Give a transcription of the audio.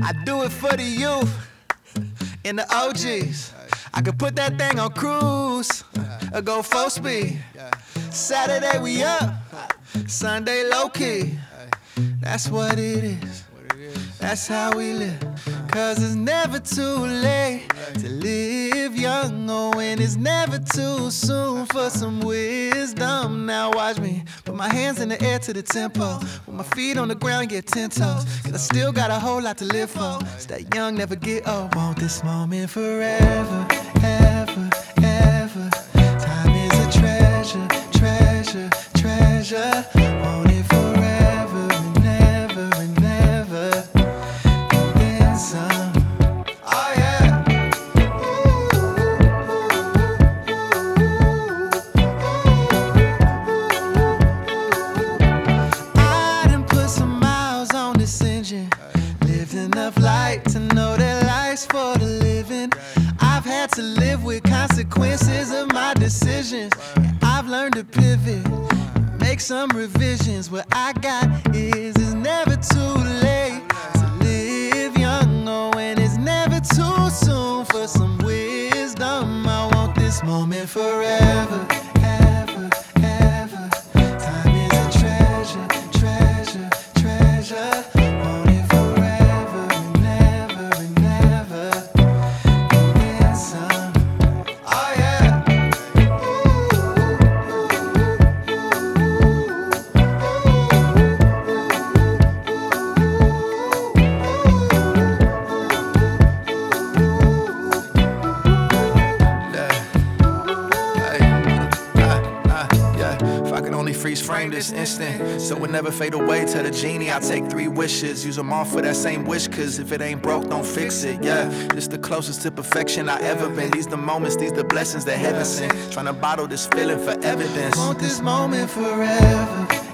I do it for the youth and the OGs. I could put that thing on cruise or go full speed. Saturday we up, Sunday low key. That's what it is. That's how we live. Cause it's never too late to live young. Oh, and it's never too soon for some wisdom. Now watch me put my hands in the air to the tempo, with my feet on the ground, get 10 toes. Cause I still got a whole lot to live for. Stay young, never get old. Want this moment forever, ever, ever. Time is a treasure, treasure, treasure. Want it forever and ever and ever. And then some. Oh yeah. I done put some miles on this engine. Lived enough light to know that life's for the living. I've had to live with consequences of my decisions. And I've learned to pivot, make some revisions. What I got is it's never too late to live young. Oh, and it's never too soon for some wisdom. I want this moment forever, ever, ever. Time is a treasure, treasure, treasure. Want it forever and ever and ever. And then some. Oh yeah. If I could only freeze frame this instant, so it never fade away. Tell the genie I take 3 wishes, use them all for that same wish. Cause if it ain't broke, don't fix it, yeah. This the closest to perfection I ever been. These the moments, these the blessings that heaven sent. Tryna bottle this feeling for evidence. Want this moment forever,